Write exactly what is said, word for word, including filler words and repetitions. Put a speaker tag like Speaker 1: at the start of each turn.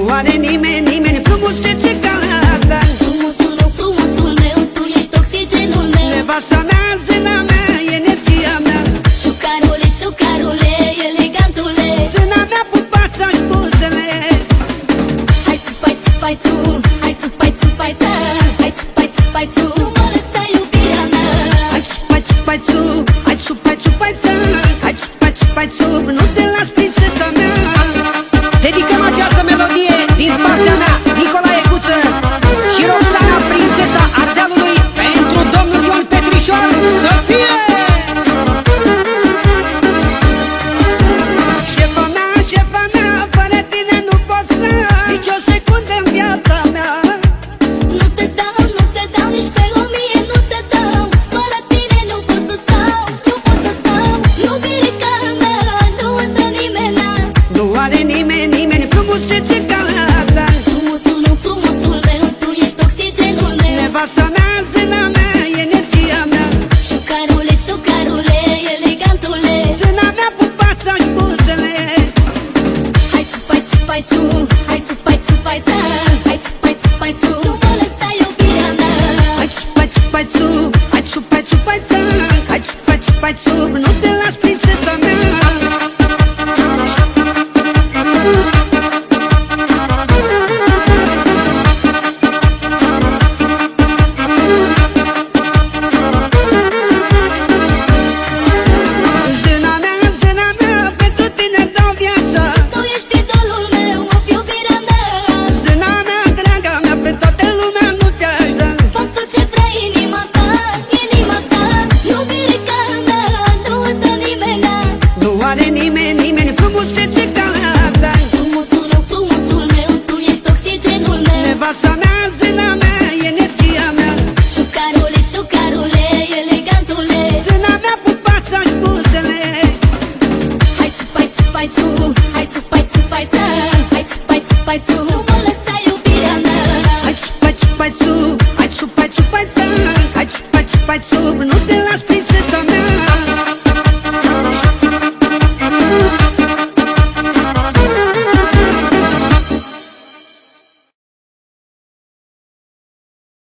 Speaker 1: are nimeni, nimeni frumusețe ca ta.
Speaker 2: Frumusul meu, frumusul meu, tu ești oxigenul meu.
Speaker 1: Nevasta mea, zâna mea, energia mea.
Speaker 2: Șucarule, șucarule, elegantule.
Speaker 1: Zâna mea, pupața-și buzele.
Speaker 2: Hai țupai, țupai, țu, hai țupai, țupai, ță. Hai țupai, țupai, țu, nu mă lăsa iubirea mea.
Speaker 1: Hai țupai, țupai, țu, hai țupai, țupai, ță. Hai țupai, țupai, țu, nu te las, prințesa mea. Dedicăm această melodie din partea mea, Nicolae Guță și Roxana, prințesa Ardealului, pentru domnul Ion Petrișor. Să fie! Șefa mea, șefa mea, fără tine nu pot sta nici o secundă în viața mea.
Speaker 2: Nu te dau, nu te dau, nici pe o mie nu te dau. Fără tine nu pot să stau, nu pot să stau. Iubirica mea, nu îți dă nimeni.
Speaker 1: Nu are nimeni, nimeni frumusețe ca ta.
Speaker 2: Frumusul meu, frumusul meu, tu ești oxigenul meu.
Speaker 1: Nevasta mea, zâna mea, energia mea.
Speaker 2: Șucarule, șucarule, elegantule.
Speaker 1: Zâna mea, pupața-și buzele.
Speaker 2: Hai țupai, țupai, țu, hai țupai, țupai, ță. Hai țupai, țupai, țu, nu mă lăsa iubirea mea.
Speaker 1: Hai țupai, țupai, țu, hai țupai, țupai, ță. Hai țupai, țupai, țu, nu te las, prințesa mea. Zâna mea, zâna mea, pentru tine dau viața.
Speaker 2: Tu ești idolul meu, of iubirea mea.
Speaker 1: Zâna mea, draga mea, pe toată lumea nu te-aș da.
Speaker 2: Fă tot ce vrea inima ta, inima ta. Iubirica mea, nu îți dă nimeni.
Speaker 1: Nu are nimeni, nimeni frumusețe ca ta.
Speaker 2: Frumusul meu, frumusul meu, tu ești oxigenul meu.
Speaker 1: Nevasta mea, zâna mea, energia mea.
Speaker 2: Șucarule, șucarule, elegantule.
Speaker 1: Zâna mea, pupața-și buzele.
Speaker 2: Hai țupai, țupai, țu, hai țupai, țupai, ță. Hai țupai, țupai, țu, nu mă lăsa iubirea mea.
Speaker 1: Hai țupai, țupai, țu, hai țupai, țupai, ță. Hai țupai, țupai, țu, nu te